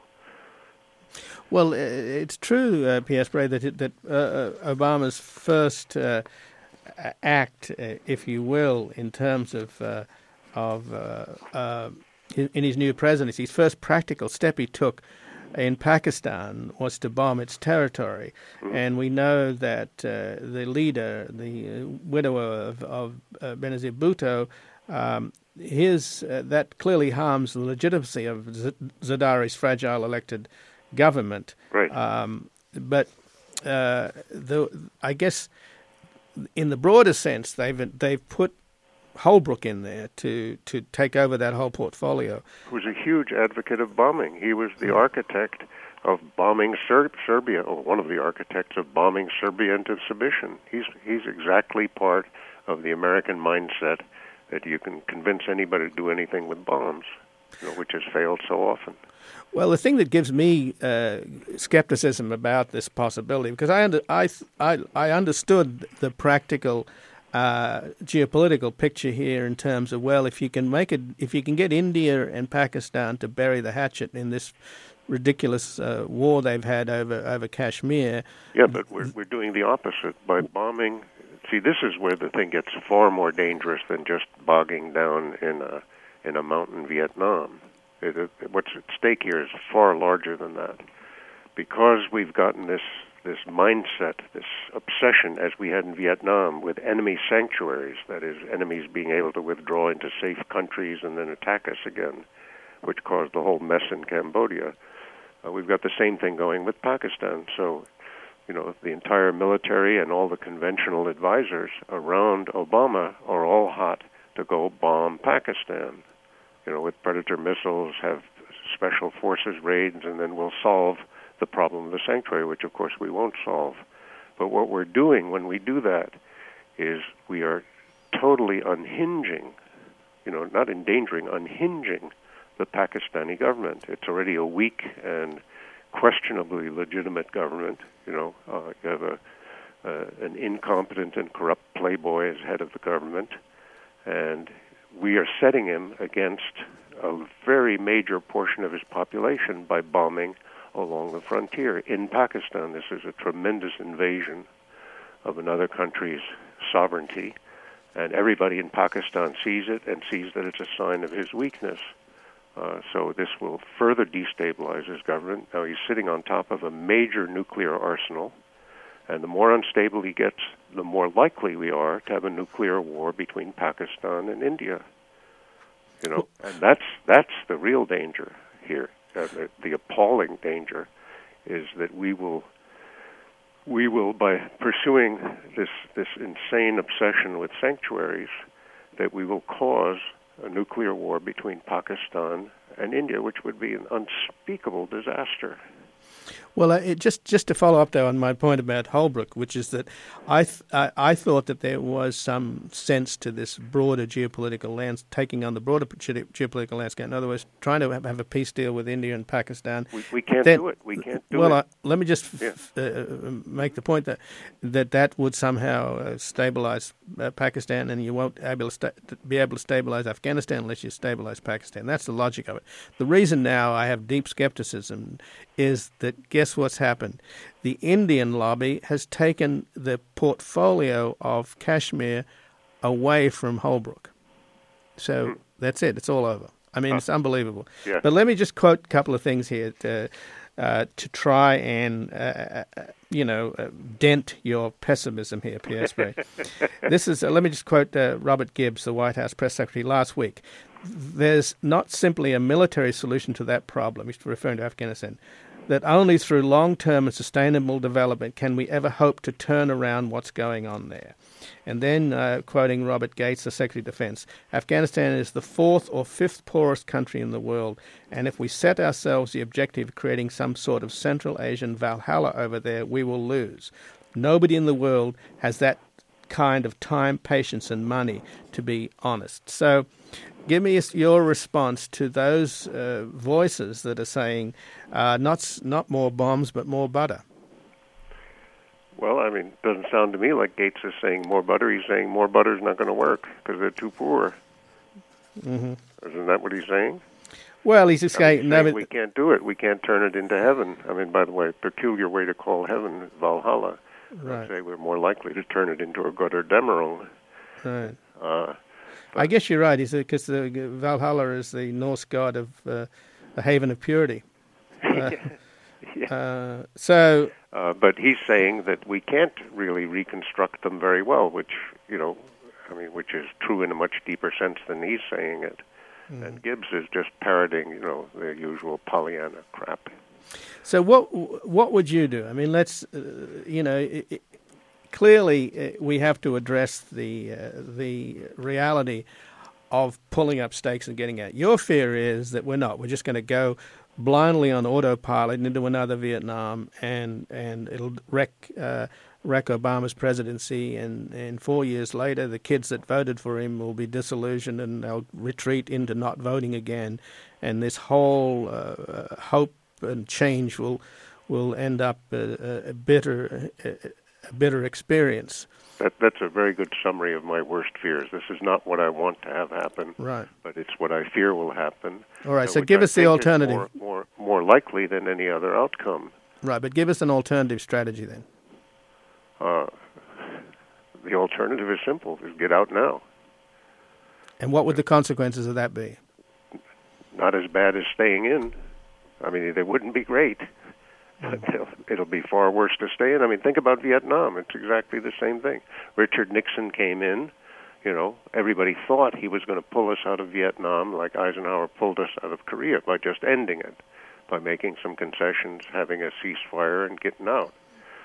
Speaker 1: Well, it's true, uh, Pierre Sprey, that it, that uh, Obama's first uh, act, uh, if you will, in terms of uh, of uh, uh, in, in his new presidency, his first practical step he took in Pakistan was to bomb its territory, mm-hmm. and we know that uh, the leader, the widower of, of uh, Benazir Bhutto, um, his uh, that clearly harms the legitimacy of Z- Zardari's fragile elected government.
Speaker 6: Right.
Speaker 1: Um, but uh, the I guess in the broader sense, they've they've put Holbrooke in there to, to take over that whole portfolio.
Speaker 6: He was a huge advocate of bombing. He was the architect of bombing Ser- Serbia, or one of the architects of bombing Serbia into submission. He's he's exactly part of the American mindset that you can convince anybody to do anything with bombs, you know, which has failed so often.
Speaker 1: Well, the thing that gives me uh, skepticism about this possibility, because I under, I, I I understood the practical uh, geopolitical picture here in terms of, well, if you can make it, if you can get India and Pakistan to bury the hatchet in this ridiculous uh, war they've had over over Kashmir.
Speaker 6: Yeah, but we're we're doing the opposite by bombing. See, this is where the thing gets far more dangerous than just bogging down in a in a mountain Vietnam. It, it, what's at stake here is far larger than that, because we've gotten this this mindset, this obsession, as we had in Vietnam, with enemy sanctuaries. That is, enemies being able to withdraw into safe countries and then attack us again, which caused the whole mess in Cambodia. Uh, we've got the same thing going with Pakistan. So, you know, the entire military and all the conventional advisors around Obama are all hot to go bomb Pakistan. You know, with Predator missiles, have special forces raids, and then we'll solve the problem of the sanctuary, which of course we won't solve. But what we're doing when we do that is we are totally unhinging, you know, not endangering, unhinging the Pakistani government. It's already a weak and questionably legitimate government. You know, uh, you have a uh, an incompetent and corrupt playboy as head of the government, and we are setting him against a very major portion of his population by bombing along the frontier in Pakistan. This is a tremendous invasion of another country's sovereignty, and everybody in Pakistan sees it and sees that it's a sign of his weakness. Uh, so this will further destabilize his government. Now he's sitting on top of a major nuclear arsenal, and the more unstable he gets, the more likely we are to have a nuclear war between Pakistan and India. You know, and that's that's the real danger here. Uh, the, the appalling danger is that we will we will, by pursuing this this insane obsession with sanctuaries, that we will cause a nuclear war between Pakistan and India, which would be an unspeakable disaster.
Speaker 1: Well, uh, it just just to follow up, though, on my point about Holbrooke, which is that I th- I, I thought that there was some sense to this broader geopolitical landscape, taking on the broader ge- geopolitical landscape. In other words, trying to have, have a peace deal with India and Pakistan.
Speaker 6: We, we can't
Speaker 1: then,
Speaker 6: do it. We can't do
Speaker 1: well,
Speaker 6: it.
Speaker 1: Well, let me just
Speaker 6: yeah.
Speaker 1: f- uh, make the point that that, that would somehow uh, stabilize uh, Pakistan, and you won't able to sta- be able to stabilize Afghanistan unless you stabilize Pakistan. That's the logic of it. The reason now I have deep skepticism is that guess what's happened? The Indian lobby has taken the portfolio of Kashmir away from Holbrooke. So mm. that's it. It's all over. I mean, huh. it's unbelievable.
Speaker 6: Yeah.
Speaker 1: But let me just quote a couple of things here to, uh, to try and, uh, uh, you know, uh, dent your pessimism here, Pierre Sprey. This is, uh, let me just quote uh, Robert Gibbs, the White House press secretary, last week. There's not simply a military solution to that problem, he's referring to Afghanistan, that only through long-term and sustainable development can we ever hope to turn around what's going on there. And then, uh, quoting Robert Gates, the Secretary of Defense, Afghanistan is the fourth or fifth poorest country in the world, and if we set ourselves the objective of creating some sort of Central Asian Valhalla over there, we will lose. Nobody in the world has that kind of time, patience, and money, to be honest. So give me your response to those uh, voices that are saying uh, not not more bombs, but more butter.
Speaker 6: Well, I mean, it doesn't sound to me like Gates is saying more butter. He's saying more butter is not going to work because they're too poor.
Speaker 1: Mm-hmm.
Speaker 6: Isn't that what he's saying?
Speaker 1: Well, he's just saying,
Speaker 6: no,
Speaker 1: but
Speaker 6: we can't do it. We can't turn it into heaven. I mean, by the way, peculiar way to call heaven Valhalla.
Speaker 1: Right.
Speaker 6: I'd say we're more likely to turn it into a Götterdämmerung.
Speaker 1: Right.
Speaker 6: Uh,
Speaker 1: I guess you're right. Because the Valhalla is the Norse god of uh, the haven of purity. Uh,
Speaker 6: yeah.
Speaker 1: uh, so,
Speaker 6: uh, but he's saying that we can't really reconstruct them very well, which you know, I mean, which is true in a much deeper sense than he's saying it. Mm. And Gibbs is just parroting, you know, the usual Pollyanna crap.
Speaker 1: So what what would you do? I mean, let's uh, you know. It, it, clearly, uh, we have to address the uh, the reality of pulling up stakes and getting out. Your fear is that we're not. We're just going to go blindly on autopilot into another Vietnam, and and it'll wreck uh, wreck Obama's presidency. And, and four years later, the kids that voted for him will be disillusioned, and they'll retreat into not voting again. And this whole uh, hope and change will will end up a, a bitter a, a bitter experience.
Speaker 6: That, that's a very good summary of my worst fears. This is not what I want to have happen,
Speaker 1: right?
Speaker 6: But it's what I fear will happen.
Speaker 1: All right,
Speaker 6: uh,
Speaker 1: so give
Speaker 6: I
Speaker 1: us the alternative.
Speaker 6: More, more, more likely than any other outcome.
Speaker 1: Right, but give us an alternative strategy then.
Speaker 6: Uh, the alternative is simple: is get out now.
Speaker 1: And what would the consequences of that be?
Speaker 6: Not as bad as staying in. I mean, they wouldn't be great. But it'll, it'll be far worse to stay in. I mean, think about Vietnam. It's exactly the same thing. Richard Nixon came in. You know, everybody thought he was going to pull us out of Vietnam like Eisenhower pulled us out of Korea by just ending it, by making some concessions, having a ceasefire, and getting out.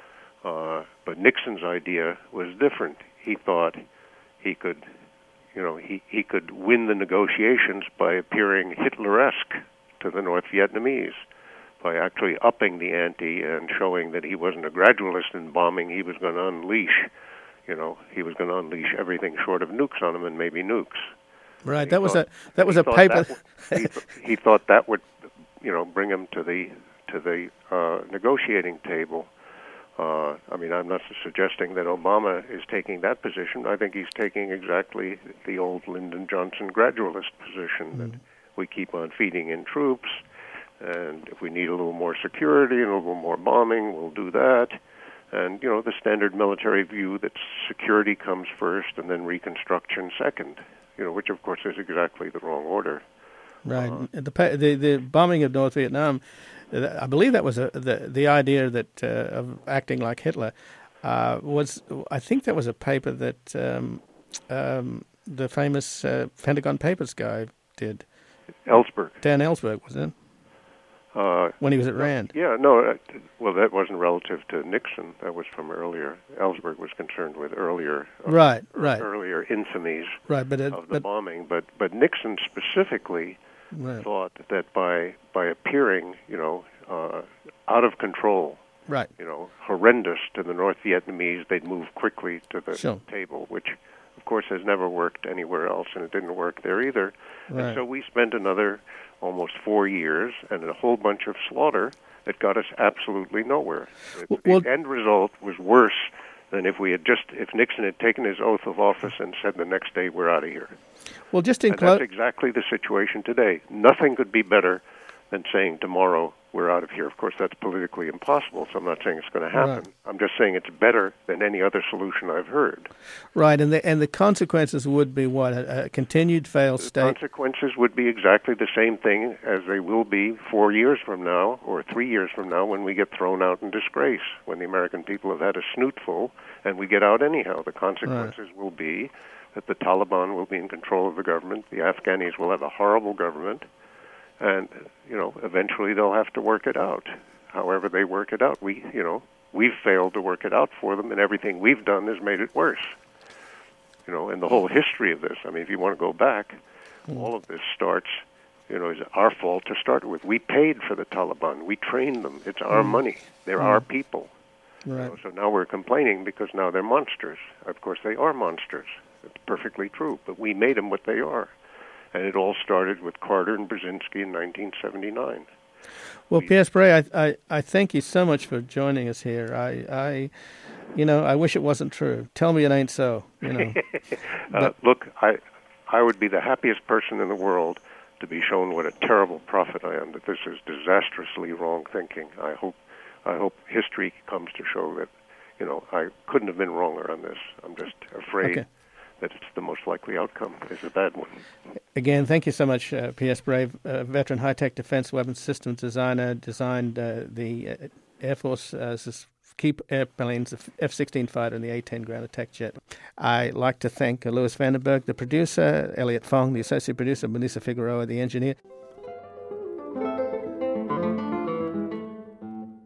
Speaker 6: Uh, but Nixon's idea was different. He thought he could, you know, he, he could win the negotiations by appearing Hitler-esque to the North Vietnamese, by actually upping the ante and showing that he wasn't a gradualist in bombing. He was going to unleash, you know, he was going to unleash everything short of nukes on them, and maybe nukes.
Speaker 1: Right. That was
Speaker 6: thought,
Speaker 1: a that was a paper.
Speaker 6: That, he, he thought that would, you know, bring him to the to the uh, negotiating table. Uh, I mean, I'm not suggesting that Obama is taking that position. I think he's taking exactly the old Lyndon Johnson gradualist position, mm. that we keep on feeding in troops. And if we need a little more security and a little more bombing, we'll do that. And, you know, the standard military view that security comes first and then reconstruction second, you know, which, of course, is exactly the wrong order.
Speaker 1: Right.
Speaker 6: Uh,
Speaker 1: the, the the bombing of North Vietnam, I believe that was a, the, the idea that uh, of acting like Hitler uh, was, I think that was a paper that um, um, the famous uh, Pentagon Papers guy did.
Speaker 6: Ellsberg.
Speaker 1: Dan Ellsberg, wasn't it?
Speaker 6: Uh,
Speaker 1: when he was at Rand.
Speaker 6: Yeah, no, uh, well, that wasn't relative to Nixon. That was from earlier. Ellsberg was concerned with earlier, uh,
Speaker 1: right, right,
Speaker 6: earlier infamies
Speaker 1: right, but it,
Speaker 6: of the
Speaker 1: but,
Speaker 6: bombing. But but Nixon specifically
Speaker 1: right.
Speaker 6: thought that by by appearing, you know, uh, out of control,
Speaker 1: right,
Speaker 6: you know, horrendous to the North Vietnamese, they'd move quickly to the
Speaker 1: sure.
Speaker 6: table, which, of course, has never worked anywhere else, and it didn't work there either.
Speaker 1: Right.
Speaker 6: And so we spent another almost four years and a whole bunch of slaughter that got us absolutely nowhere.
Speaker 1: Well,
Speaker 6: the end result was worse than if we had just, if Nixon had taken his oath of office and said the next day, we're out of here.
Speaker 1: Well, just in
Speaker 6: and
Speaker 1: clo-
Speaker 6: that's exactly the situation today. Nothing could be better than saying tomorrow we're out of here. Of course, that's politically impossible, so I'm not saying it's going to happen.
Speaker 1: Right.
Speaker 6: I'm just saying it's better than any other solution I've heard.
Speaker 1: Right, and the and the consequences would be what? A, a continued failed
Speaker 6: the
Speaker 1: state?
Speaker 6: The consequences would be exactly the same thing as they will be four years from now or three years from now when we get thrown out in disgrace, when the American people have had a snootful and we get out anyhow. The consequences right. will be that the Taliban will be in control of the government, the Afghanis will have a horrible government, and, you know, eventually they'll have to work it out. However they work it out, we, you know, we've failed to work it out for them, and everything we've done has made it worse. You know, and the whole history of this, I mean, if you want to go back, mm. all of this starts, you know, is our fault to start with. We paid for the Taliban. We trained them. It's our mm. money. They're mm. our people.
Speaker 1: Right.
Speaker 6: You know, so now we're complaining because now they're monsters. Of course, they are monsters. It's perfectly true, but we made them what they are. And it all started with Carter and Brzezinski in nineteen seventy-nine.
Speaker 1: Well, Pierre Sprey, I, I, I thank you so much for joining us here. I, I, you know, I wish it wasn't true. Tell me it ain't so. You know.
Speaker 6: uh, look, I, I would be the happiest person in the world to be shown what a terrible prophet I am. That this is disastrously wrong thinking. I hope, I hope history comes to show that, you know, I couldn't have been wronger on this. I'm just afraid. Okay. That it's the most likely outcome is a bad one.
Speaker 1: Again, thank you so much, uh, P S. Brave, uh, veteran high-tech defense weapons systems designer, designed uh, the uh, Air Force uh, keep airplanes, the F sixteen fighter and the A ten ground attack jet. I'd like to thank uh, Louis Vandenberg, the producer, Elliot Fong, the associate producer, Melissa Figueroa, the engineer.